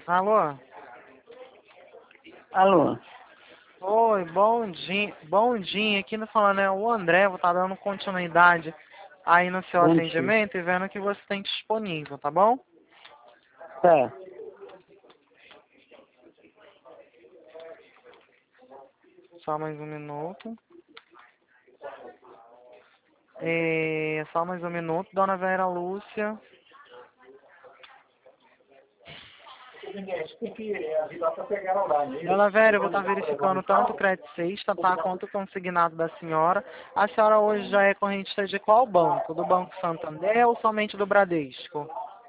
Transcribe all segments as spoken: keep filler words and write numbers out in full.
Alô? Alô? Oi, bom dia. Bom dia. Aqui no falando é o André. Vou estar dando continuidade aí no seu Bom dia. atendimento e vendo o que você tem disponível, tá bom? Tá. Só mais um minuto. É, só mais um minuto, dona Vera Lúcia. Dona Vera, eu vou estar verificando tanto o crédito sexta, tá, quanto o consignado da senhora. A senhora hoje já é correntista de qual banco? Do Banco Santander ou somente do Bradesco?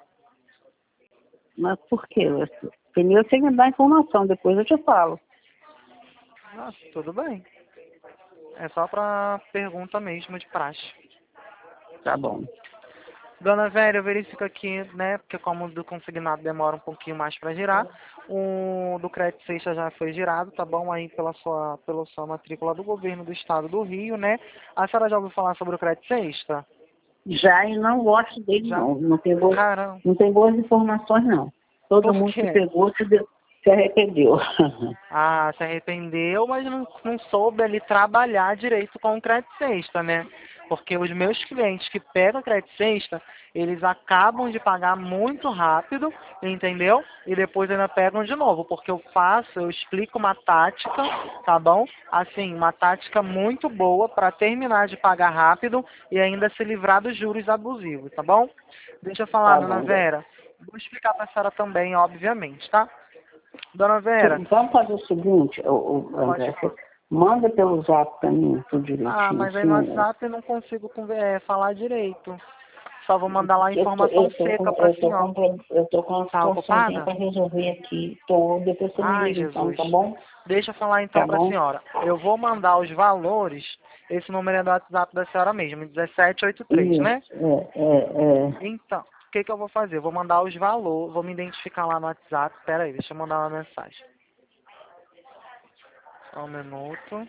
Mas por quê? Primeiro você me dá a informação, depois eu te falo. Nossa, tudo bem. É só para pergunta mesmo de praxe. Tá bom. Dona Vera, eu verifico aqui, né, porque como o do consignado demora um pouquinho mais para girar, o do crédito sexta já foi girado, tá bom? Aí pela sua, pela sua matrícula do governo do estado do Rio, né? A senhora já ouviu falar sobre o crédito sexta? Já e não gosto dele, Já? não. Não tem, boas, Caramba, não tem boas informações, não. Todo por mundo que quê? pegou se, deu- se arrependeu. Ah, se arrependeu, mas não, não soube ali trabalhar direito com o crédito sexta, né? Porque os meus clientes que pegam crédito sexta, eles acabam de pagar muito rápido, entendeu? E depois ainda pegam de novo, porque eu faço, eu explico uma tática, tá bom? Assim, uma tática muito boa para terminar de pagar rápido e ainda se livrar dos juros abusivos, tá bom? Deixa eu falar, Tá dona bom. Vera. Vou explicar para a senhora também, obviamente, tá? Dona Vera, Vamos fazer o seguinte, ô, ô, pode André, você falar. manda pelo zap pra mim, tudo Ah, direitinho, mas aí no assim. WhatsApp eu não consigo conver- é, falar direito. Só vou mandar lá a Eu tô, informação eu tô, seca com, pra eu tô, senhora. com, pro- eu tô com uma Tá situaçãozinha ocupada? para resolver aqui. Tô, depois você me Ai, liga então, Jesus. tá bom? Deixa eu falar então Tá pra bom? senhora. Eu vou mandar os valores. Esse número é do WhatsApp da senhora mesmo, dezessete oitenta e três, né? Isso, é, é, é. Então, o que que eu vou fazer? Eu vou mandar os valores, vou me identificar lá no WhatsApp. Pera aí, deixa eu mandar uma mensagem. Só um minuto.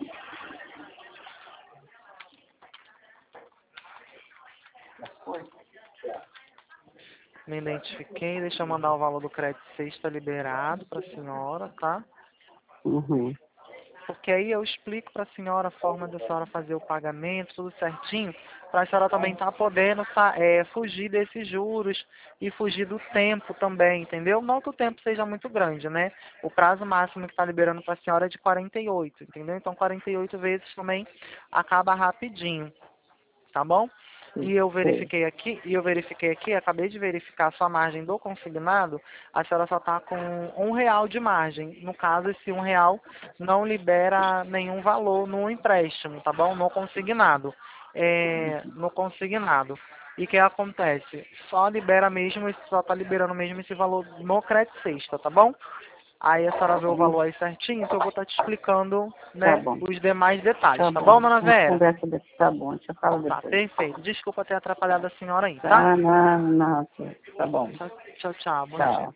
Me identifiquei, deixa eu mandar o valor do crédito sexta liberado pra senhora, tá? Uhum. Porque aí eu explico para a senhora a forma da senhora fazer o pagamento, tudo certinho, para a senhora também estar podendo tá, é, fugir desses juros e fugir do tempo também, entendeu? Não que o tempo seja muito grande, né? O prazo máximo que está liberando para a senhora é de quarenta e oito, entendeu? Então quarenta e oito vezes também acaba rapidinho, tá bom? E eu Sei. verifiquei aqui, e eu verifiquei aqui, acabei de verificar a sua margem do consignado, a senhora só está com um real de margem. No caso, esse um real não libera nenhum valor no empréstimo, tá bom? No consignado. É, no consignado. E o que acontece? Só libera mesmo, só está liberando mesmo esse valor no crédito sexta, tá bom? Aí a senhora vê o valor aí certinho, que eu vou estar te explicando, Tá né, bom, os demais detalhes, tá tá bom, bom. dona A gente Vera? conversa depois. Tá bom, a gente fala Tá, depois. perfeito. Desculpa ter atrapalhado a senhora aí, tá? Tá, não, não, tá bom. Tchau, tchau, tchau. Bom dia. Tchau.